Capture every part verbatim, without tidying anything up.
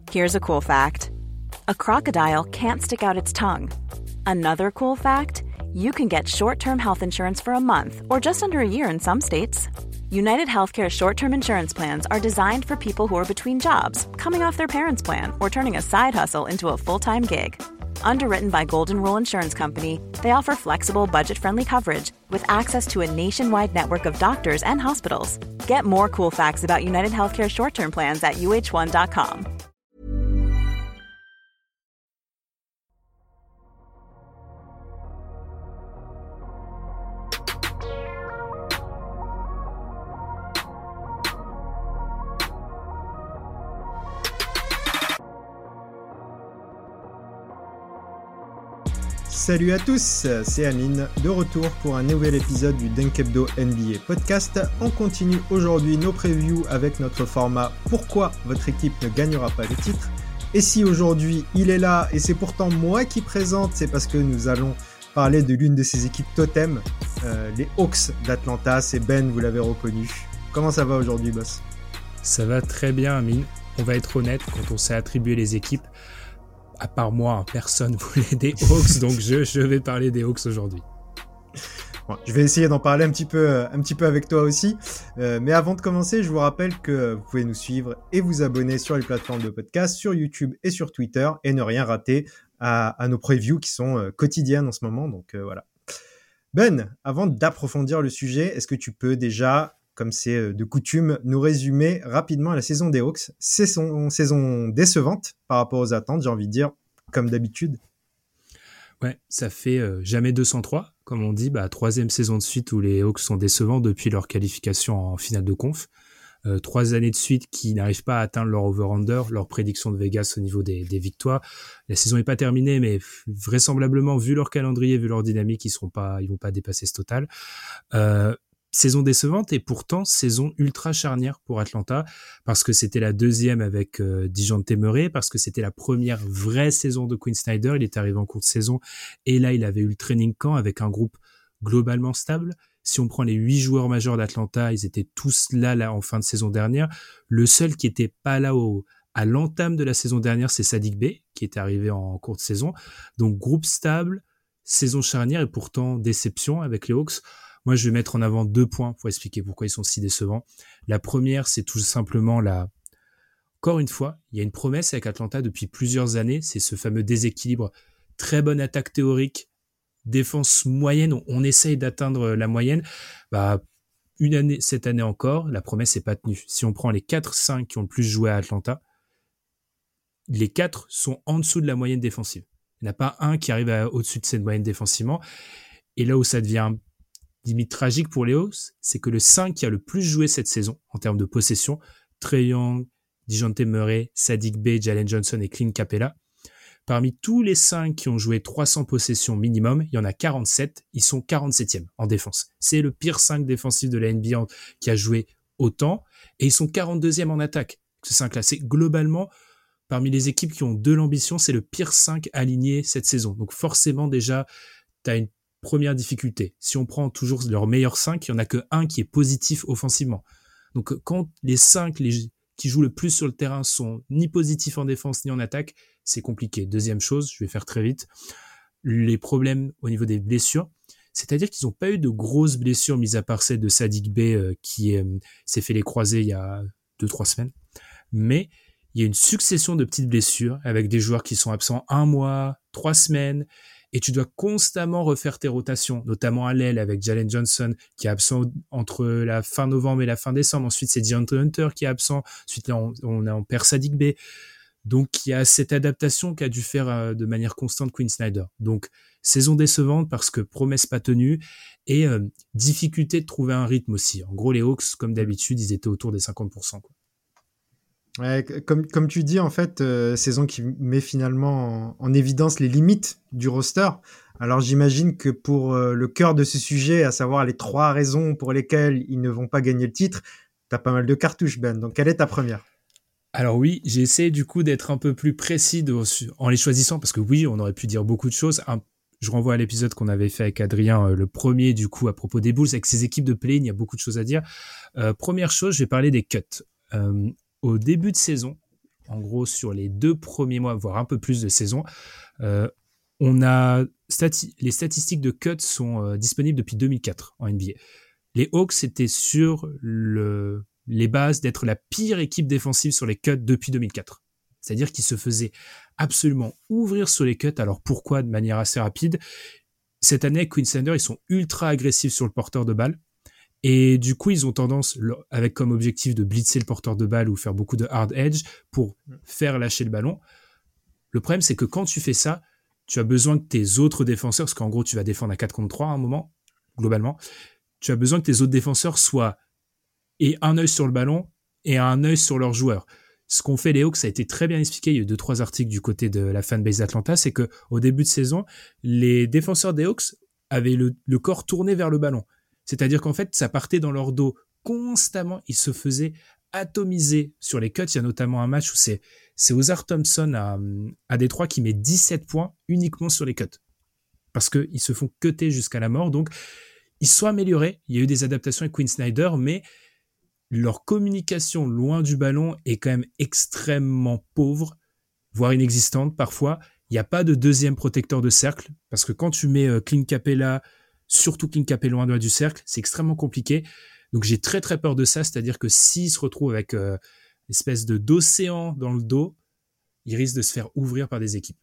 Here's a cool fact. A crocodile can't stick out its tongue. Another cool fact, you can get short-term health insurance for a month or just under a year in some states. United Healthcare short-term insurance plans are designed for people who are between jobs, coming off their parents' plan, or turning a side hustle into a full-time gig. Underwritten by Golden Rule Insurance Company, they offer flexible, budget-friendly coverage with access to a nationwide network of doctors and hospitals. Get more cool facts about United Healthcare short-term plans at U H one dot com. Salut à tous, c'est Amine, de retour pour un nouvel épisode du Dunk Hebdo N B A Podcast. On continue aujourd'hui nos previews avec notre format « Pourquoi votre équipe ne gagnera pas le titre ?» Et si aujourd'hui il est là et c'est pourtant moi qui présente, c'est parce que nous allons parler de l'une de ces équipes totem, euh, les Hawks d'Atlanta. C'est Ben, vous l'avez reconnu. Comment ça va aujourd'hui, boss ? Ça va très bien, Amine. On va être honnête, quand on s'est attribué les équipes, à part moi, personne voulait des Hawks, donc je, je vais parler des Hawks aujourd'hui. Bon, je vais essayer d'en parler un petit peu, un petit peu avec toi aussi. Euh, mais avant de commencer, je vous rappelle que vous pouvez nous suivre et vous abonner sur les plateformes de podcast, sur YouTube et sur Twitter, et ne rien rater à, à nos previews qui sont euh, quotidiennes en ce moment. Donc euh, voilà. Ben, avant d'approfondir le sujet, est-ce que tu peux déjà, comme c'est de coutume, nous résumer rapidement la saison des Hawks? C'est son saison décevante par rapport aux attentes, j'ai envie de dire, comme d'habitude. Ouais, ça fait euh, jamais deux cent trois, comme on dit, bah, troisième saison de suite où les Hawks sont décevants depuis leur qualification en finale de conf. Euh, trois années de suite qui n'arrivent pas à atteindre leur over-under, leur prédiction de Vegas au niveau des, des victoires. La saison n'est pas terminée, mais vraisemblablement, vu leur calendrier, vu leur dynamique, ils seront pas, ils vont pas dépasser ce total. Euh, Saison décevante et pourtant saison ultra charnière pour Atlanta parce que c'était la deuxième avec euh, DeJounte Murray, parce que c'était la première vraie saison de Quinn Snyder. Il est arrivé en cours de saison et là il avait eu le training camp avec un groupe globalement stable. Si on prend les huit joueurs majeurs d'Atlanta, ils étaient tous là, là en fin de saison dernière. Le seul qui était pas là au, à l'entame de la saison dernière, c'est Saddiq Bey qui était arrivé en cours de saison. Donc groupe stable, saison charnière et pourtant déception avec les Hawks. Moi, je vais mettre en avant deux points pour expliquer pourquoi ils sont si décevants. La première, c'est tout simplement la... Encore une fois, il y a une promesse avec Atlanta depuis plusieurs années, c'est ce fameux déséquilibre. Très bonne attaque théorique, défense moyenne, on, on essaye d'atteindre la moyenne. Bah, une année, cette année encore, la promesse n'est pas tenue. Si on prend les quatre cinq qui ont le plus joué à Atlanta, les quatre sont en dessous de la moyenne défensive. Il n'y en a pas un qui arrive à, au-dessus de cette moyenne défensivement. Et là où ça devient limite tragique pour les Hawks, c'est que le cinq qui a le plus joué cette saison en termes de possession, Trae Young, DeJounte Murray, Saddiq Bey, Jalen Johnson et Clint Capela, parmi tous les cinq qui ont joué trois cents possessions minimum, il y en a quarante-sept, ils sont quarante-septième en défense. C'est le pire cinq défensif de la N B A qui a joué autant, et ils sont quarante-deuxième en attaque. Ce cinq-là, c'est globalement, parmi les équipes qui ont de l'ambition, c'est le pire cinq aligné cette saison. Donc forcément déjà, tu as une première difficulté. Si on prend toujours leurs meilleurs cinq, il n'y en a que un qui est positif offensivement. Donc quand les cinq les, qui jouent le plus sur le terrain sont ni positifs en défense ni en attaque, c'est compliqué. Deuxième chose, je vais faire très vite, les problèmes au niveau des blessures. C'est-à-dire qu'ils n'ont pas eu de grosses blessures, mis à part celle de Saddiq Bey euh, qui euh, s'est fait les croisés il y a deux trois semaines. Mais il y a une succession de petites blessures avec des joueurs qui sont absents un mois, trois semaines, et tu dois constamment refaire tes rotations, notamment à l'aile avec Jalen Johnson qui est absent entre la fin novembre et la fin décembre. Ensuite, c'est DeAndre Hunter qui est absent. Ensuite, là, on, on, on perd Saddiq Bey. Donc, il y a cette adaptation qu'a dû faire euh, de manière constante Quinn Snyder. Donc, saison décevante parce que promesse pas tenue et euh, difficulté de trouver un rythme aussi. En gros, les Hawks, comme d'habitude, ils étaient autour des cinquante pour cent, quoi. Ouais, comme, comme tu dis, en fait, euh, saison qui met finalement en, en évidence les limites du roster. Alors j'imagine que pour euh, le cœur de ce sujet, à savoir les trois raisons pour lesquelles ils ne vont pas gagner le titre, t'as pas mal de cartouches, Ben. Donc quelle est ta première ? Alors oui, j'ai essayé du coup d'être un peu plus précis de, en les choisissant, parce que oui, on aurait pu dire beaucoup de choses. Un, je renvoie à l'épisode qu'on avait fait avec Adrien, euh, le premier du coup à propos des Bulls, avec ces équipes de play-in, il y a beaucoup de choses à dire. Euh, première chose, je vais parler des cuts. Euh, Au début de saison, en gros, sur les deux premiers mois, voire un peu plus de saison, euh, on a stati- les statistiques de cut sont euh, disponibles depuis deux mille quatre en N B A. Les Hawks étaient sur le, les bases d'être la pire équipe défensive sur les cuts depuis deux mille quatre. C'est-à-dire qu'ils se faisaient absolument ouvrir sur les cuts. Alors pourquoi? De manière assez rapide. Cette année, avec Queenslander, ils sont ultra agressifs sur le porteur de balle. Et du coup, ils ont tendance, avec comme objectif de blitzer le porteur de balle ou faire beaucoup de hard edge pour faire lâcher le ballon. Le problème, c'est que quand tu fais ça, tu as besoin que tes autres défenseurs, parce qu'en gros, tu vas défendre à quatre contre trois à un moment, globalement, tu as besoin que tes autres défenseurs soient et un œil sur le ballon et un œil sur leurs joueurs. Ce qu'ont fait les Hawks, ça a été très bien expliqué. Il y a eu deux, trois articles du côté de la fanbase d'Atlanta. C'est que au début de saison, les défenseurs des Hawks avaient le, le corps tourné vers le ballon. C'est-à-dire qu'en fait, ça partait dans leur dos constamment. Ils se faisaient atomiser sur les cuts. Il y a notamment un match où c'est, c'est Ozar Thompson à, à Détroit qui met dix-sept points uniquement sur les cuts. Parce qu'ils se font cutter jusqu'à la mort. Donc, ils se sont améliorés. Il y a eu des adaptations avec Queenslander, mais leur communication loin du ballon est quand même extrêmement pauvre, voire inexistante parfois. Il n'y a pas de deuxième protecteur de cercle, parce que quand tu mets euh, Clint Capella, surtout Clint Capella loin du cercle, c'est extrêmement compliqué. Donc j'ai très très peur de ça, c'est-à-dire que s'il se retrouve avec euh, une espèce de d'océan dans le dos, il risque de se faire ouvrir par des équipes.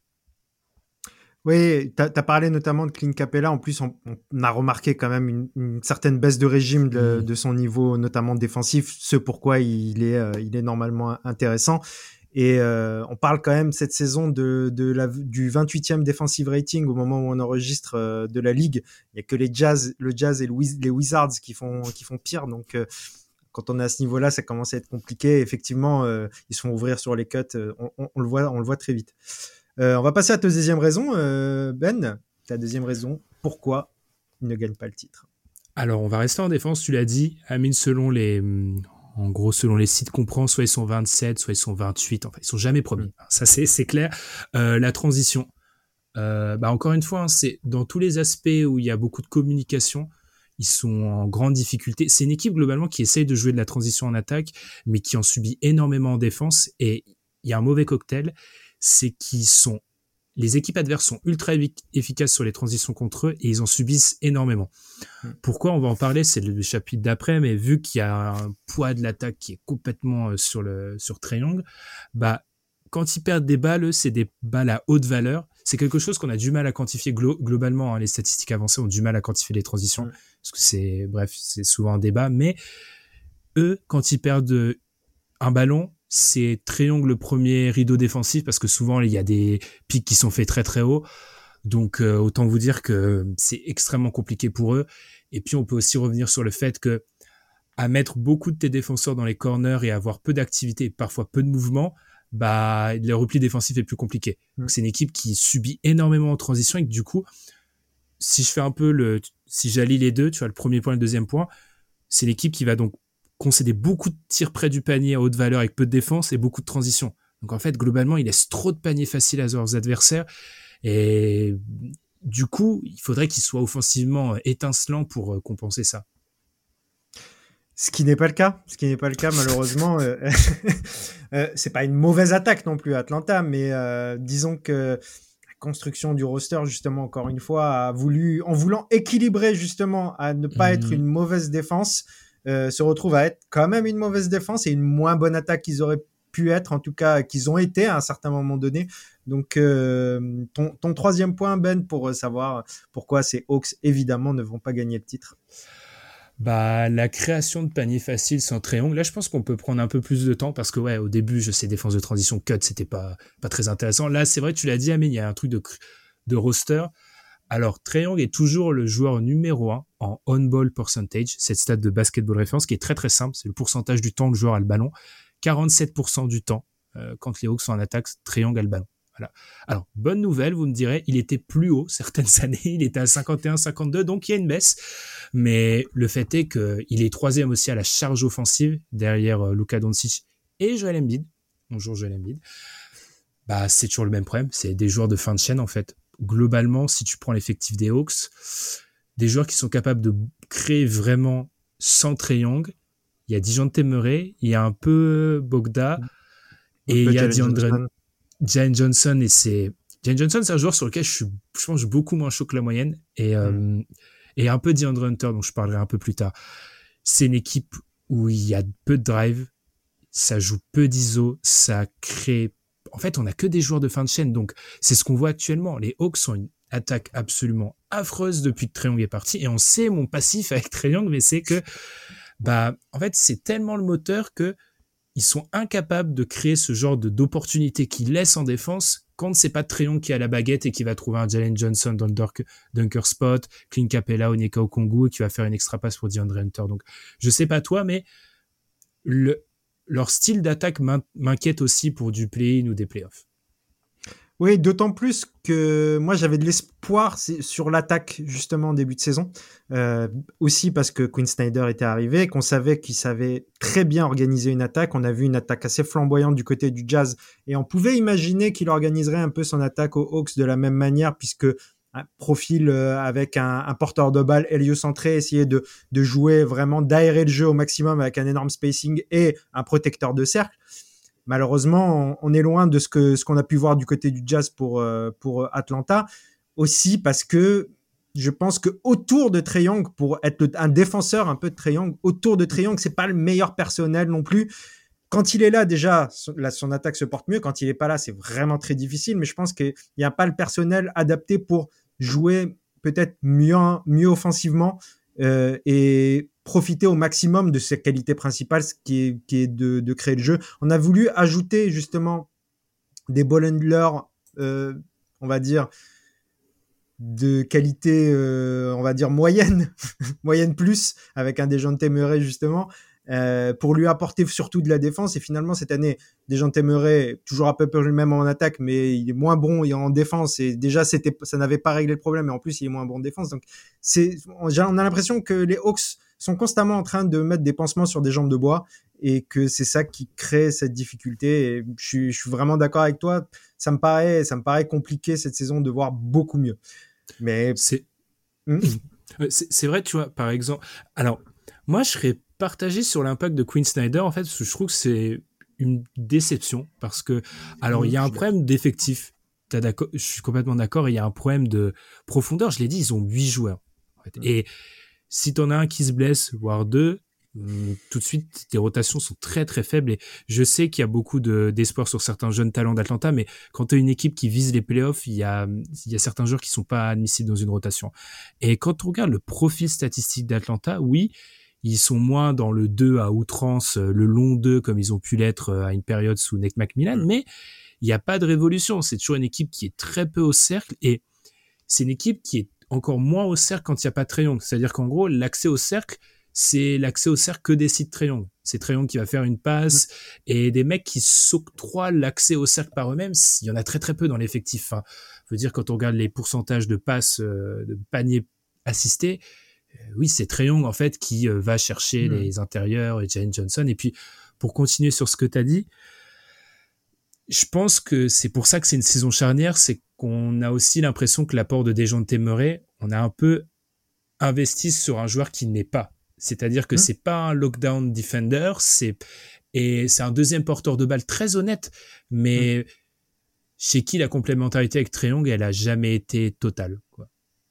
Oui, tu as parlé notamment de Clint Capella. En plus, on, on a remarqué quand même une, une certaine baisse de régime de, mmh. de son niveau, notamment défensif, ce pourquoi il est, euh, il est normalement intéressant. Et euh, on parle quand même cette saison de, de la, du vingt-huitième defensive rating au moment où on enregistre euh, de la ligue. Il y a que les Jazz, le Jazz et le Wiz, les Wizards qui font, qui font pire. Donc, euh, quand on est à ce niveau-là, ça commence à être compliqué. Effectivement, euh, ils se font ouvrir sur les cuts. Euh, on, on, on le voit, on le voit très vite. Euh, on va passer à ta deuxième raison, euh, Ben. Ta deuxième raison, pourquoi ils ne gagnent pas le titre? Alors, on va rester en défense, tu l'as dit. Amine, selon les, en gros, selon les sites qu'on prend, soit ils sont vingt-sept, soit ils sont vingt-huit. Enfin, ils sont jamais premiers. Ça, c'est, c'est clair. Euh, la transition. Euh, bah, encore une fois, hein, c'est dans tous les aspects où il y a beaucoup de communication. Ils sont en grande difficulté. C'est une équipe, globalement, qui essaye de jouer de la transition en attaque, mais qui en subit énormément en défense. Et il y a un mauvais cocktail. C'est qu'ils sont, les équipes adverses sont ultra efficaces sur les transitions contre eux et ils en subissent énormément. Mmh. Pourquoi? On va en parler, c'est le chapitre d'après, mais vu qu'il y a un poids de l'attaque qui est complètement sur le, sur Trae Young, bah, quand ils perdent des balles, c'est des balles à haute valeur. C'est quelque chose qu'on a du mal à quantifier glo- globalement, hein. Les statistiques avancées ont du mal à quantifier les transitions. Mmh. Parce que c'est, bref, c'est souvent un débat, mais eux, quand ils perdent un ballon, c'est Trae Young le premier rideau défensif parce que souvent il y a des pics qui sont faits très très haut, donc euh, autant vous dire que c'est extrêmement compliqué pour eux. Et puis on peut aussi revenir sur le fait que à mettre beaucoup de tes défenseurs dans les corners et avoir peu d'activité et parfois peu de mouvement, bah le repli défensif est plus compliqué. Mmh. Donc c'est une équipe qui subit énormément en transition et que du coup, si je fais un peu le, si j'allie les deux, tu vois, le premier point et le deuxième point, c'est l'équipe qui va donc concéder beaucoup de tirs près du panier à haute valeur avec peu de défense et beaucoup de transition. Donc en fait, globalement, ils laissent trop de paniers faciles à leurs adversaires et du coup, il faudrait qu'ils soient offensivement étincelants pour compenser ça. Ce qui n'est pas le cas, ce qui n'est pas le cas malheureusement. euh, euh, c'est pas une mauvaise attaque non plus Atlanta, mais euh, disons que la construction du roster, justement, encore une fois, a voulu, en voulant équilibrer justement à ne pas mmh. être une mauvaise défense, Euh, se retrouve à être quand même une mauvaise défense et une moins bonne attaque qu'ils auraient pu être, en tout cas qu'ils ont été à un certain moment donné. Donc euh, ton, ton troisième point, Ben, pour savoir pourquoi ces Hawks évidemment ne vont pas gagner le titre. Bah, la création de paniers faciles sans Trae Young, là je pense qu'on peut prendre un peu plus de temps parce que ouais, au début je sais défense de transition cut c'était pas pas très intéressant. Là c'est vrai, tu l'as dit Amine, il y a un truc de de roster. Alors, Trae Young est toujours le joueur numéro un en on-ball percentage, cette stat de Basketball Reference qui est très très simple, c'est le pourcentage du temps où le joueur a le ballon. quarante-sept pour cent du temps, euh, quand les Hawks sont en attaque, Trae Young a le ballon. Voilà. Alors, bonne nouvelle, vous me direz, il était plus haut certaines années, il était à cinquante et un cinquante-deux, donc il y a une baisse. Mais le fait est qu'il est troisième aussi à la charge offensive, derrière euh, Luka Doncic et Joel Embiid. Bonjour Joel Embiid. Bah, c'est toujours le même problème, c'est des joueurs de fin de chaîne en fait. Globalement, si tu prends l'effectif des Hawks, des joueurs qui sont capables de créer vraiment sans Trae Young, il y a Dejounte Murray, il y a un peu Bogda, Et il y a DeAndre Jalen Johnson, et c'est Jalen Johnson, c'est un joueur sur lequel je suis, je pense, beaucoup moins chaud que la moyenne, et mm. euh, et un peu DeAndre Hunter, dont je parlerai un peu plus tard. C'est une équipe où il y a peu de drive, ça joue peu d'I S O, ça crée. En fait, on n'a que des joueurs de fin de chaîne, donc c'est ce qu'on voit actuellement. Les Hawks sont une attaque absolument affreuse depuis que Trae Young est parti, et on sait mon passif avec Trae Young, mais c'est que, bah, en fait, c'est tellement le moteur que ils sont incapables de créer ce genre de, d'opportunité qu'ils laissent en défense quand c'est pas Trae Young qui a la baguette et qui va trouver un Jalen Johnson dans le dunker, dunker spot, Clint Capella, Onyeka Okongwu, et qui va faire une extra passe pour DeAndre Hunter. Donc, je sais pas toi, mais le, leur style d'attaque m'inquiète aussi pour du play-in ou des playoffs. Oui, d'autant plus que moi j'avais de l'espoir sur l'attaque justement en début de saison, euh, aussi parce que Quinn Snyder était arrivé, qu'on savait qu'il savait très bien organiser une attaque. On a vu une attaque assez flamboyante du côté du Jazz, et on pouvait imaginer qu'il organiserait un peu son attaque aux Hawks de la même manière, puisque un profil euh, avec un, un porteur de balle héliocentré, essayer de, de jouer vraiment, d'aérer le jeu au maximum avec un énorme spacing et un protecteur de cercle. Malheureusement, on est loin de ce que ce qu'on a pu voir du côté du Jazz pour euh, pour Atlanta, aussi parce que je pense que autour de Trae Young, pour être un défenseur un peu de Trae Young, autour de Trae Young, c'est pas le meilleur personnel non plus. Quand il est là, déjà, son, la, son attaque se porte mieux. Quand il est pas là, c'est vraiment très difficile. Mais je pense qu'il y a pas le personnel adapté pour jouer peut-être mieux mieux offensivement euh, et profiter au maximum de ses qualités principales, ce qui est, qui est de, de créer le jeu. On a voulu ajouter justement des ball handlers, euh, on va dire, de qualité, euh, on va dire, moyenne, moyenne plus, avec un Dejounte Murray justement, euh, pour lui apporter surtout de la défense. Et finalement, cette année, Dejounte Murray, toujours à peu près le même en attaque, mais il est moins bon en défense. Et déjà, c'était, ça n'avait pas réglé le problème. Et en plus, il est moins bon en défense. Donc, c'est, on a l'impression que les Hawks sont constamment en train de mettre des pansements sur des jambes de bois, et que c'est ça qui crée cette difficulté. Et je suis, je suis vraiment d'accord avec toi. Ça me paraît, ça me paraît compliqué cette saison de voir beaucoup mieux. Mais c'est, mmh. c'est, c'est vrai, tu vois, par exemple. Alors, moi, je serais partagé sur l'impact de Quinn Snyder, en fait, parce que je trouve que c'est une déception, parce que, alors, il mmh, y a un problème d'effectif. T'as d'accord, je suis complètement d'accord. Il y a un problème de profondeur. Je l'ai dit, ils ont huit joueurs. En fait. Mmh. Et si t'en as un qui se blesse, voire deux, tout de suite, tes rotations sont très très faibles. Et je sais qu'il y a beaucoup de, d'espoir sur certains jeunes talents d'Atlanta, mais quand t'as une équipe qui vise les playoffs, il y a, il y a certains joueurs qui sont pas admissibles dans une rotation. Et quand on regarde le profil statistique d'Atlanta, oui, ils sont moins dans le deux à outrance, le long deux, comme ils ont pu l'être à une période sous Nate McMillan, mais il n'y a pas de révolution. C'est toujours une équipe qui est très peu au cercle, et c'est une équipe qui est encore moins au cercle quand il n'y a pas Trae Young. C'est-à-dire qu'en gros, l'accès au cercle, c'est l'accès au cercle que décide Trae Young. C'est Trae Young qui va faire une passe, mmh. et des mecs qui s'octroient l'accès au cercle par eux-mêmes, il y en a très très peu dans l'effectif. Enfin, je veux dire, quand on regarde les pourcentages de passes, euh, de paniers assistés, euh, oui, c'est Trae Young en fait qui euh, va chercher mmh. les intérieurs et Jalen Johnson. Et puis, pour continuer sur ce que tu as dit, je pense que c'est pour ça que c'est une saison charnière, c'est qu'on a aussi l'impression que l'apport de Dejounte Murray, on a un peu investi sur un joueur qui n'est pas. C'est-à-dire que mmh. c'est pas un lockdown defender, c'est, et c'est un deuxième porteur de balle très honnête, mais mmh. chez qui la complémentarité avec Trae Young, elle a jamais été totale, quoi.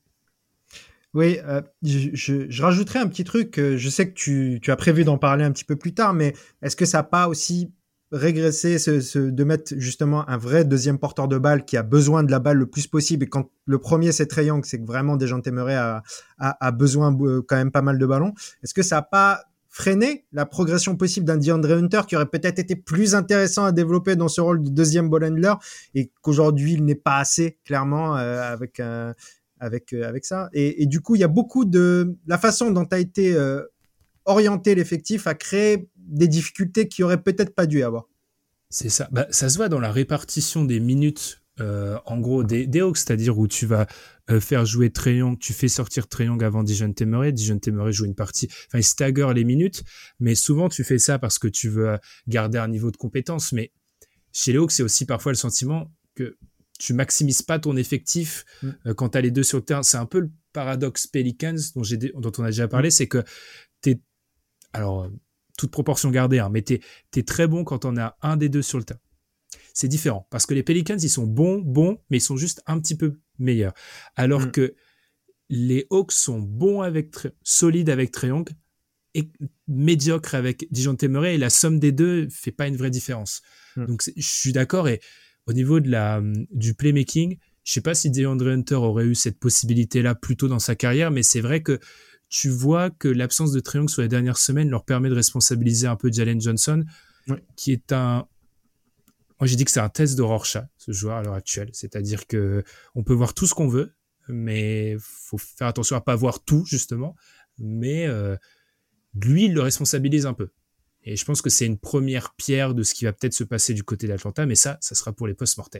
Oui, euh, je, je, je rajouterais un petit truc. Je sais que tu, tu as prévu d'en parler un petit peu plus tard, mais est-ce que ça n'a pas aussi régresser, ce, ce, de mettre justement un vrai deuxième porteur de balle qui a besoin de la balle le plus possible, et quand le premier c'est Trae Young, c'est que vraiment Dejounte Murray a, a, a besoin euh, quand même pas mal de ballons. Est-ce que ça n'a pas freiné la progression possible d'un DeAndre Hunter qui aurait peut-être été plus intéressant à développer dans ce rôle de deuxième ball handler, et qu'aujourd'hui il n'est pas assez clairement euh, avec, euh, avec, euh, avec ça, et, et du coup il y a beaucoup de la façon dont a été euh, orienté l'effectif à créer des difficultés qui auraient peut-être pas dû avoir. C'est ça. Bah, ça se voit dans la répartition des minutes, euh, en gros, des, des Hawks, c'est-à-dire où tu vas euh, faire jouer Trae Young, tu fais sortir Trae Young avant Dejounte Murray, Dejounte Murray joue une partie, enfin, il stagger les minutes, mais souvent tu fais ça parce que tu veux garder un niveau de compétence, mais chez les Hawks, c'est aussi parfois le sentiment que tu maximises pas ton effectif mm. euh, quand t'as les deux sur le terrain. C'est un peu le paradoxe Pelicans dont, j'ai, dont on a déjà parlé, mm. c'est que t'es, alors, toute proportion gardée, hein, mais t'es, t'es très bon quand on a un des deux sur le terrain. c'est différent. Parce que les Pelicans, ils sont bons, bons, mais ils sont juste un petit peu meilleurs. Alors mmh. que les Hawks sont bons avec, solides avec Trae Young et médiocres avec DeJounte Murray, et la somme des deux fait pas une vraie différence. Mmh. Donc, je suis d'accord. Et au niveau de la, du playmaking, je sais pas si DeAndre Hunter aurait eu cette possibilité-là plus tôt dans sa carrière, mais c'est vrai que tu vois que l'absence de Trae Young sur les dernières semaines leur permet de responsabiliser un peu Jalen Johnson, oui. qui est un... Moi, j'ai dit que c'est un test de Rorschach, ce joueur à l'heure actuelle. C'est-à-dire que on peut voir tout ce qu'on veut, mais faut faire attention à pas voir tout, justement. Mais euh, lui, il le responsabilise un peu. Et je pense que c'est une première pierre de ce qui va peut-être se passer du côté d'Atlanta, mais ça, ça sera pour les post-mortem.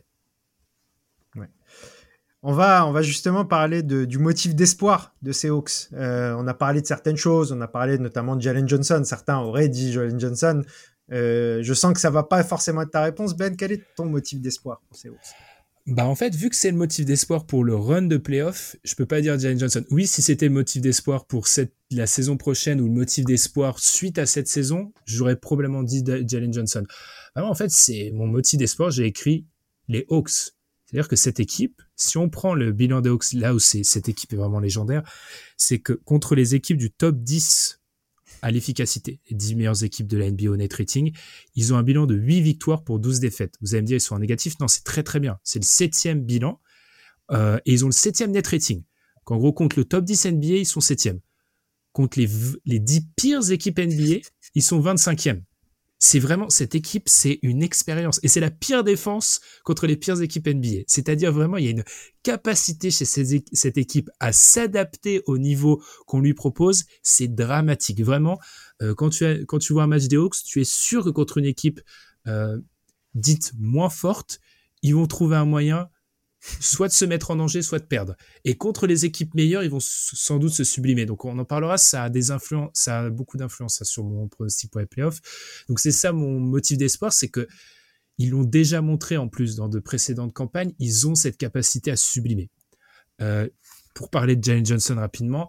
Ouais. On va, on va justement parler de, du motif d'espoir de ces Hawks. Euh, on a parlé de certaines choses, on a parlé notamment de Jalen Johnson. Certains auraient dit Jalen Johnson. Euh, je sens que ça va pas forcément être ta réponse. Ben, quel est ton motif d'espoir pour ces Hawks? Bah en fait, vu que c'est le motif d'espoir pour le run de playoff, je peux pas dire Jalen Johnson. Oui, si c'était le motif d'espoir pour cette, la saison prochaine ou le motif d'espoir suite à cette saison, j'aurais probablement dit Jalen Johnson. Vraiment, en fait, c'est mon motif d'espoir. J'ai écrit les Hawks. C'est-à-dire que cette équipe, si on prend le bilan des Hawks, là où c'est, cette équipe est vraiment légendaire, c'est que contre les équipes du top dix à l'efficacité, les dix meilleures équipes de la N B A au net rating, ils ont un bilan de huit victoires pour douze défaites. Vous allez me dire, ils sont en négatif? Non, c'est très très bien. C'est le septième bilan, euh, et ils ont le septième net rating. En gros, contre le top dix N B A, ils sont septième. Contre les, les dix pires équipes N B A, ils sont vingt-cinquième. C'est vraiment, cette équipe, c'est une expérience. Et c'est la pire défense contre les pires équipes N B A. C'est-à-dire vraiment, il y a une capacité chez ces, cette équipe à s'adapter au niveau qu'on lui propose. C'est dramatique. Vraiment, euh, quand, tu as, quand tu vois un match des Hawks, tu es sûr que contre une équipe euh, dite moins forte, ils vont trouver un moyen soit de se mettre en danger, soit de perdre. Et contre les équipes meilleures, ils vont sans doute se sublimer. Donc on en parlera, ça a des influences, ça a beaucoup d'influence sur mon pronostic pour les playoffs. Donc c'est ça mon motif d'espoir, c'est que ils l'ont déjà montré en plus dans de précédentes campagnes, ils ont cette capacité à se sublimer. Euh, pour parler de Jalen Johnson rapidement,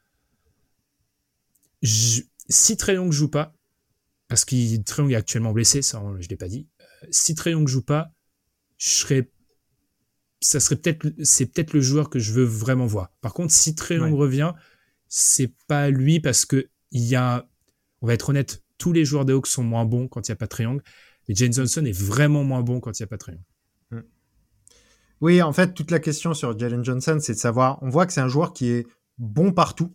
je, si Trae Young joue pas, parce que Trae Young est actuellement blessé, ça je l'ai pas dit, euh, si Trae Young joue pas, je serais ça serait peut-être, c'est peut-être le joueur que je veux vraiment voir. Par contre, si Trae Young ouais. revient, c'est pas lui parce que il y a, on va être honnête, tous les joueurs des Hawks sont moins bons quand il n'y a pas Trae Young, mais Jalen Johnson est vraiment moins bon quand il n'y a pas Trae Young. Oui, en fait, toute la question sur Jalen Johnson, c'est de savoir, on voit que c'est un joueur qui est bon partout,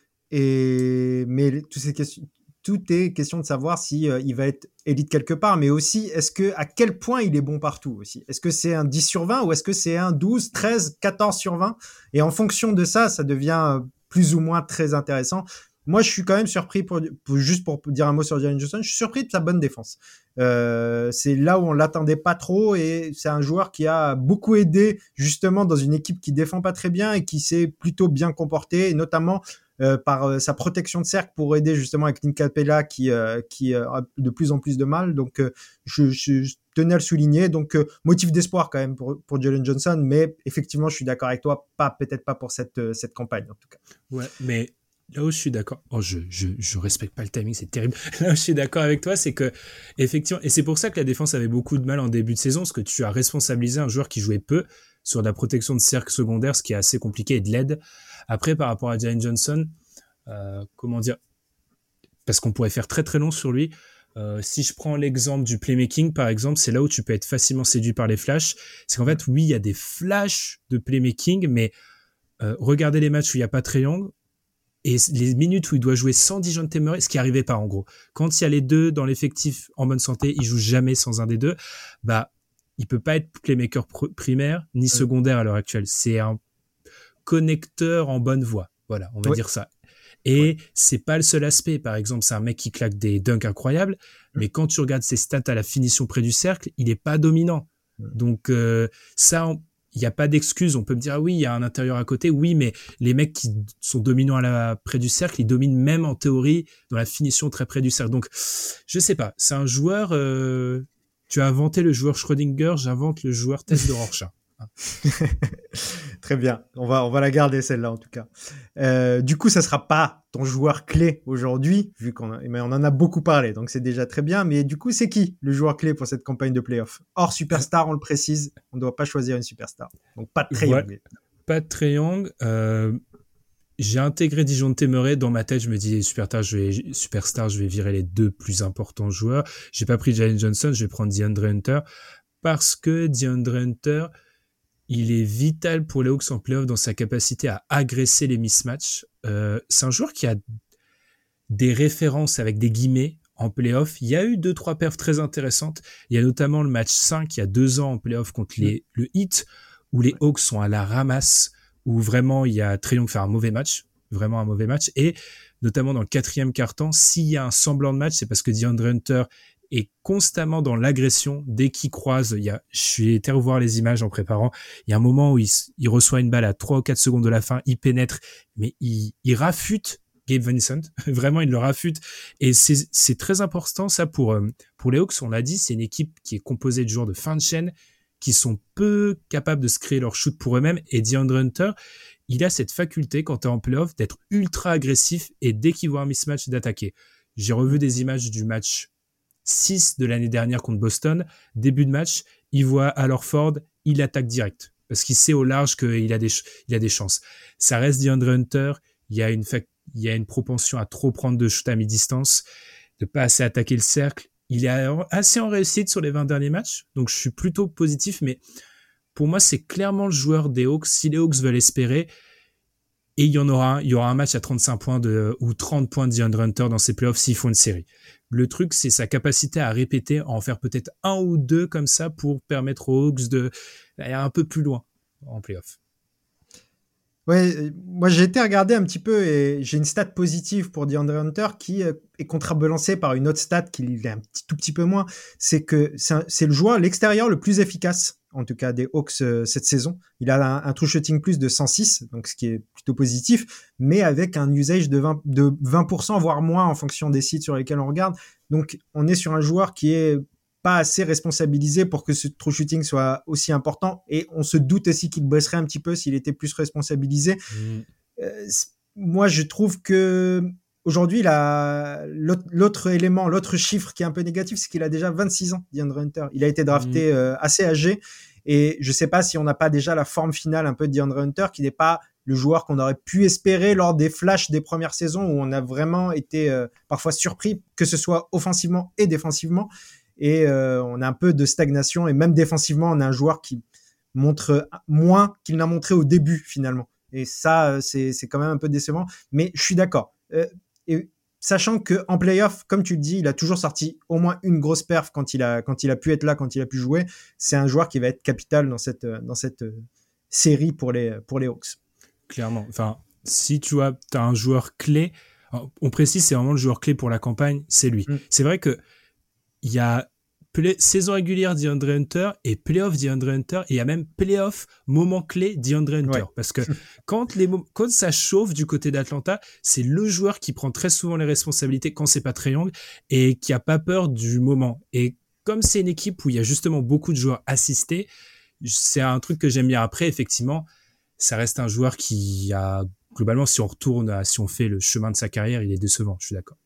et mais toutes ces questions, tout est question de savoir si euh, il va être élite quelque part, mais aussi est-ce que à quel point il est bon partout aussi. Est-ce que c'est un dix sur vingt ou est-ce que c'est un douze, treize, quatorze sur vingt? Et en fonction de ça, ça devient plus ou moins très intéressant. Moi, je suis quand même surpris, pour, pour juste pour dire un mot sur Jalen Johnson, je suis surpris de sa bonne défense. Euh, c'est là où on l'attendait pas trop et c'est un joueur qui a beaucoup aidé justement dans une équipe qui défend pas très bien et qui s'est plutôt bien comporté, et notamment Euh, par euh, sa protection de cercle pour aider justement avec Clint Capela qui euh, qui euh, a de plus en plus de mal. Donc euh, je, je, je tenais à le souligner. Donc euh, motif d'espoir quand même pour pour Jalen Johnson, mais effectivement je suis d'accord avec toi, pas peut-être pas pour cette euh, cette campagne en tout cas. Ouais, mais là où je suis d'accord, oh je je je respecte pas le timing, c'est terrible. Là où je suis d'accord avec toi, c'est que effectivement, et c'est pour ça que la défense avait beaucoup de mal en début de saison, parce que tu as responsabilisé un joueur qui jouait peu sur la protection de cercle secondaire, ce qui est assez compliqué, et de l'aide. Après, par rapport à Jalen Johnson, euh, comment dire, parce qu'on pourrait faire très très long sur lui. Euh, si je prends l'exemple du playmaking, par exemple, c'est là où tu peux être facilement séduit par les flashs. C'est qu'en fait, oui, il y a des flashs de playmaking, mais euh, regardez les matchs où il n'y a pas Trae Young et les minutes où il doit jouer sans DeJounte Murray, ce qui n'arrivait pas en gros. Quand il y a les deux dans l'effectif en bonne santé, il joue jamais sans un des deux. Bah, il peut pas être playmaker pr- primaire ni ouais. secondaire à l'heure actuelle. C'est un connecteur en bonne voie. Voilà, on va oui. dire ça. Et oui. c'est pas le seul aspect. Par exemple, c'est un mec qui claque des dunks incroyables, mmh. mais quand tu regardes ses stats à la finition près du cercle, il est pas dominant. Mmh. Donc euh, ça, il y a pas d'excuse. On peut me dire ah oui, il y a un intérieur à côté. Oui, mais les mecs qui sont dominants à la près du cercle, ils dominent même en théorie dans la finition très près du cercle. Donc je sais pas. C'est un joueur. Euh, tu as inventé le joueur Schrödinger, j'invente le joueur test de Rorschach. Très bien, on va, on va la garder celle-là en tout cas. Euh, du coup, ça sera pas ton joueur clé aujourd'hui, vu qu'on a, mais on en a beaucoup parlé, donc c'est déjà très bien. Mais du coup, c'est qui le joueur clé pour cette campagne de playoff? Hors superstar, on le précise, on ne doit pas choisir une superstar. Donc pas de Trae Young. Voilà. Pas de Trae Young. Euh, j'ai intégré Dejounte Murray dans ma tête. Je me dis superstar, je vais superstar, je vais virer les deux plus importants joueurs. J'ai pas pris Jalen Johnson, je vais prendre DeAndre Hunter parce que DeAndre Hunter, il est vital pour les Hawks en playoff dans sa capacité à agresser les mismatchs. Euh, c'est un joueur qui a des références avec des guillemets en playoff. Il y a eu deux, trois perfs très intéressantes. Il y a notamment le match cinq, il y a deux ans en playoff contre les, le Heat, où les Hawks sont à la ramasse, où vraiment il y a Trae Young fait un mauvais match, vraiment un mauvais match. Et notamment dans le quatrième quart-temps, s'il y a un semblant de match, c'est parce que DeAndre Hunter est constamment dans l'agression dès qu'il croise. Il y a, je suis été revoir les images en préparant. Il y a un moment où il, il reçoit une balle à trois ou quatre secondes de la fin, il pénètre, mais il, il rafute Gabe Vincent. Vraiment, il le rafute. Et c'est, c'est très important, ça, pour, pour les Hawks. On l'a dit, c'est une équipe qui est composée de joueurs de fin de chaîne qui sont peu capables de se créer leur shoot pour eux-mêmes. Et DeAndre Hunter, il a cette faculté, quand tu es en playoff, d'être ultra agressif et dès qu'il voit un mismatch, d'attaquer. J'ai revu des images du match six de l'année dernière contre Boston. Début de match, il voit Al Horford, il attaque direct parce qu'il sait au large qu'il a des, il a des chances. Ça reste DeAndre Hunter. Il y a une, fac- il y a une propension à trop prendre de shoot à mi-distance, de pas assez attaquer le cercle. Il est assez en réussite sur les vingt derniers matchs, donc je suis plutôt positif, mais pour moi, c'est clairement le joueur des Hawks. Si les Hawks veulent espérer, et il y en aura un, il y aura un match à trente-cinq points de, ou trente points de DeAndre Hunter dans ses playoffs s'ils font une série. Le truc, c'est sa capacité à répéter, à en faire peut-être un ou deux comme ça pour permettre aux Hawks de d'aller un peu plus loin en playoff. Ouais, moi j'ai été regarder un petit peu et j'ai une stat positive pour DeAndre Hunter qui est contrebalancée par une autre stat qui est un petit, tout petit peu moins. C'est que c'est, un, c'est le joueur l'extérieur le plus efficace, en tout cas des Hawks euh, cette saison. Il a un, un true shooting plus de cent six, donc ce qui est plutôt positif, mais avec un usage de vingt, de vingt pour cent voire moins en fonction des sites sur lesquels on regarde. Donc on est sur un joueur qui est pas assez responsabilisé pour que ce true shooting soit aussi important, et on se doute aussi qu'il bosserait un petit peu s'il était plus responsabilisé. Mmh. Euh, moi, je trouve que aujourd'hui, la, l'autre, l'autre élément, l'autre chiffre qui est un peu négatif, c'est qu'il a déjà vingt-six ans, DeAndre Hunter. Il a été drafté mmh. euh, assez âgé, et je sais pas si on n'a pas déjà la forme finale un peu de DeAndre Hunter, qui n'est pas le joueur qu'on aurait pu espérer lors des flashs des premières saisons où on a vraiment été euh, parfois surpris, que ce soit offensivement et défensivement. Et euh, on a un peu de stagnation, et même défensivement, on a un joueur qui montre moins qu'il n'a montré au début finalement. Et ça, c'est, c'est quand même un peu décevant. Mais je suis d'accord. Euh, et sachant que en playoff, comme tu le dis, il a toujours sorti au moins une grosse perf quand il a quand il a pu être là, quand il a pu jouer. C'est un joueur qui va être capital dans cette dans cette série pour les pour les Hawks. Clairement. Enfin, si tu as t'as un joueur clé, on précise, c'est vraiment le joueur clé pour la campagne, c'est lui. Mm. C'est vrai que il y a play, saison régulière DeAndre Hunter et playoff DeAndre Hunter, et il y a même playoff moment clé DeAndre Hunter. Ouais. Parce que quand, les, quand ça chauffe du côté d'Atlanta, c'est le joueur qui prend très souvent les responsabilités quand c'est pas Trae Young et qui a pas peur du moment. Et comme c'est une équipe où il y a justement beaucoup de joueurs assistés, c'est un truc que j'aime bien. Après, effectivement, ça reste un joueur qui a, globalement, si on retourne, à, si on fait le chemin de sa carrière, il est décevant, je suis d'accord.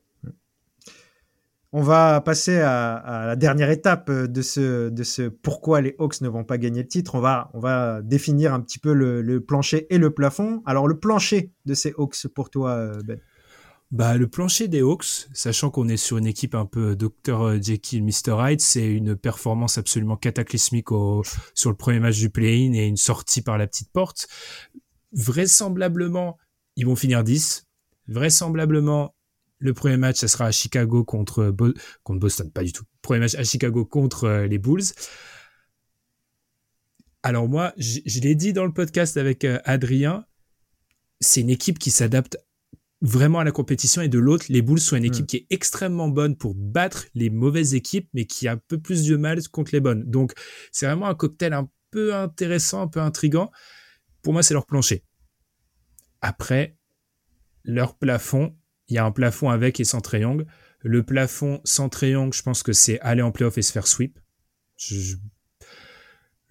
On va passer à, à la dernière étape de ce, de ce pourquoi les Hawks ne vont pas gagner le titre. On va, on va définir un petit peu le, le plancher et le plafond. Alors, le plancher de ces Hawks pour toi, Ben? Bah, le plancher des Hawks, sachant qu'on est sur une équipe un peu docteur Jekyll, mister Hyde, c'est une performance absolument cataclysmique au, sur le premier match du play-in et une sortie par la petite porte. Vraisemblablement, ils vont finir dix. Vraisemblablement, le premier match, ça sera à Chicago contre, Bo- contre Boston, pas du tout. Premier match à Chicago contre euh, les Bulls. Alors moi, j- je l'ai dit dans le podcast avec euh, Adrien, c'est une équipe qui s'adapte vraiment à la compétition, et de l'autre, les Bulls sont une équipe mmh. qui est extrêmement bonne pour battre les mauvaises équipes, mais qui a un peu plus de mal contre les bonnes. Donc, c'est vraiment un cocktail un peu intéressant, un peu intriguant. Pour moi, c'est leur plancher. Après, leur plafond, il y a un plafond avec et sans Trae Young. Le plafond sans Trae Young, je pense que c'est aller en playoff et se faire sweep. Je, je...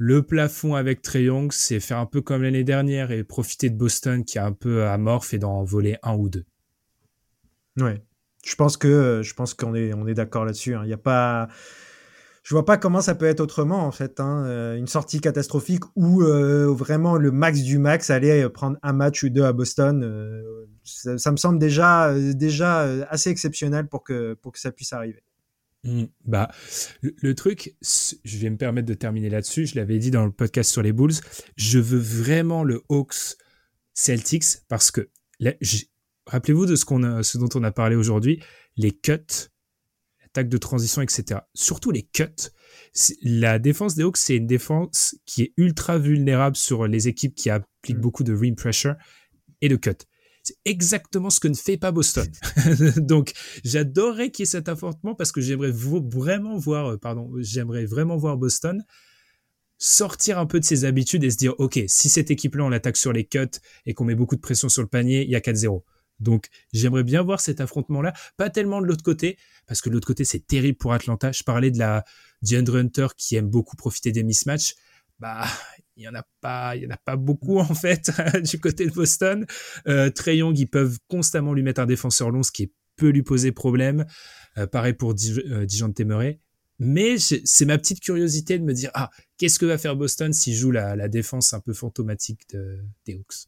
Le plafond avec Trae Young, c'est faire un peu comme l'année dernière et profiter de Boston qui est un peu amorphe et d'en voler un ou deux. Ouais, je pense que je pense qu'on est on est d'accord là-dessus. Il y a pas, je vois pas comment ça peut être autrement en fait. Hein. Une sortie catastrophique ou euh, vraiment le max du max, aller prendre un match ou deux à Boston, euh, ça, ça me semble déjà déjà assez exceptionnel pour que pour que ça puisse arriver. Mmh, bah, le, le truc, je vais me permettre de terminer là-dessus. Je l'avais dit dans le podcast sur les Bulls. Je veux vraiment le Hawks Celtics parce que là, rappelez-vous de ce qu'on a, ce dont on a parlé aujourd'hui, les cuts, l'attaque de transition, et cetera. Surtout les cuts. La défense des Hawks, c'est une défense qui est ultra vulnérable sur les équipes qui appliquent mmh. beaucoup de rim pressure et de cuts. C'est exactement ce que ne fait pas Boston. Donc, j'adorerais qu'il y ait cet affrontement parce que j'aimerais vraiment voir, pardon, j'aimerais vraiment voir Boston sortir un peu de ses habitudes et se dire, OK, si cette équipe-là, on l'attaque sur les cuts et qu'on met beaucoup de pression sur le panier, il y a quatre zéro. Donc, j'aimerais bien voir cet affrontement-là. Pas tellement de l'autre côté, parce que de l'autre côté, c'est terrible pour Atlanta. Je parlais de la DeAndre Hunter qui aime beaucoup profiter des mismatchs. Bah, il y en a pas, il y en a pas beaucoup en fait du côté de Boston. Euh, Trae Young, ils peuvent constamment lui mettre un défenseur long, ce qui peut lui poser problème. Euh, pareil pour Dejounte Murray. Mais c'est ma petite curiosité de me dire, ah, qu'est-ce que va faire Boston s'il joue la, la défense un peu fantomatique de, des Hawks?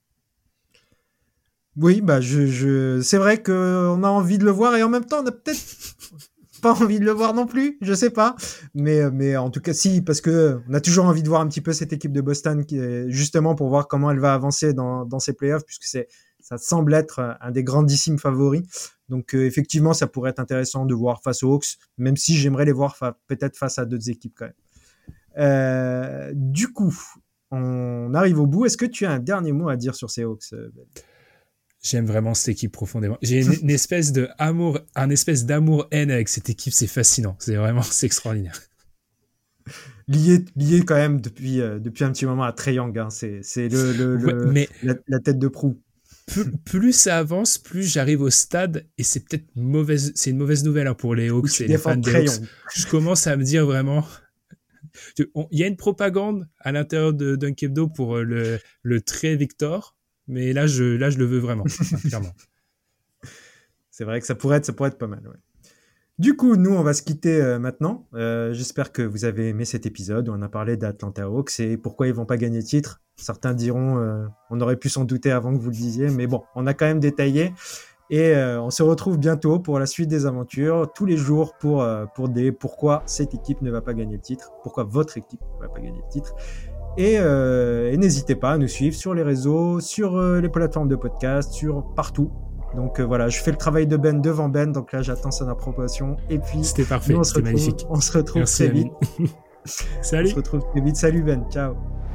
Oui, bah je, je, c'est vrai qu'on a envie de le voir et en même temps on a peut-être pas envie de le voir non plus, je sais pas, mais mais en tout cas si, parce que on a toujours envie de voir un petit peu cette équipe de Boston qui est justement pour voir comment elle va avancer dans dans ces playoffs, puisque c'est ça semble être un des grandissimes favoris. Donc euh, effectivement, ça pourrait être intéressant de voir face aux Hawks, même si j'aimerais les voir fa- peut-être face à d'autres équipes quand même. Euh, du coup, on arrive au bout. Est-ce que tu as un dernier mot à dire sur ces Hawks, Ben? J'aime vraiment cette équipe profondément. J'ai une, une espèce de amour, un espèce d'amour-haine avec cette équipe. C'est fascinant. C'est vraiment, c'est extraordinaire. Lié, lié quand même depuis, euh, depuis un petit moment à Trae Young. Hein. C'est, c'est le, le, ouais, le mais la, la tête de proue. Plus, plus ça avance, plus j'arrive au stade et c'est peut-être mauvaise, c'est une mauvaise nouvelle hein, pour les Hawks et les fans des Hawks. Je commence à me dire vraiment, il y a une propagande à l'intérieur de Dunk Hebdo pour le, le trait Victor. Mais là, je, là, je le veux vraiment, clairement. C'est vrai que ça pourrait être, ça pourrait être pas mal. Ouais. Du coup, nous, on va se quitter euh, maintenant. Euh, j'espère que vous avez aimé cet épisode où on a parlé d'Atlanta Hawks et pourquoi ils vont pas gagner de titre. Certains diront, euh, on aurait pu s'en douter avant que vous le disiez, mais bon, on a quand même détaillé. Et euh, on se retrouve bientôt pour la suite des aventures, tous les jours pour euh, pour des pourquoi cette équipe ne va pas gagner le titre, pourquoi votre équipe ne va pas gagner le titre. Et, euh, et n'hésitez pas à nous suivre sur les réseaux, sur euh, les plateformes de podcast, sur partout. Donc euh, voilà, je fais le travail de Ben devant Ben, donc là j'attends son approbation. Et puis c'était parfait, nous, on c'était se retrouve, magnifique. On se retrouve Merci, très vite. Salut. On se retrouve très vite. Salut Ben, ciao.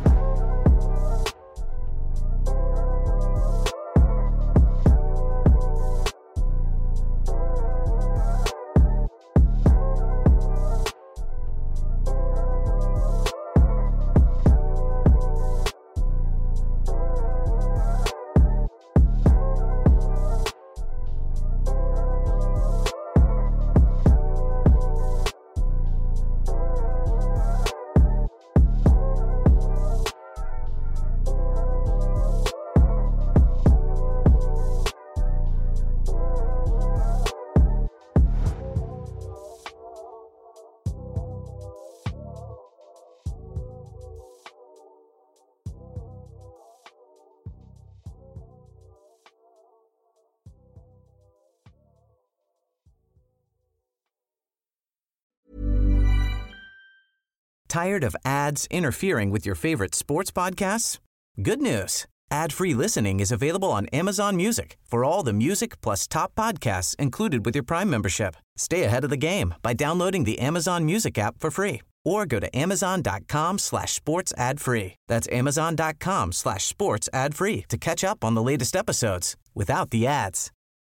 Tired of ads interfering with your favorite sports podcasts? Good news. Ad-free listening is available on Amazon Music for all the music plus top podcasts included with your Prime membership. Stay ahead of the game by downloading the Amazon Music app for free or go to amazon.com slash sports ad free. That's amazon.com slash sports ad free to catch up on the latest episodes without the ads.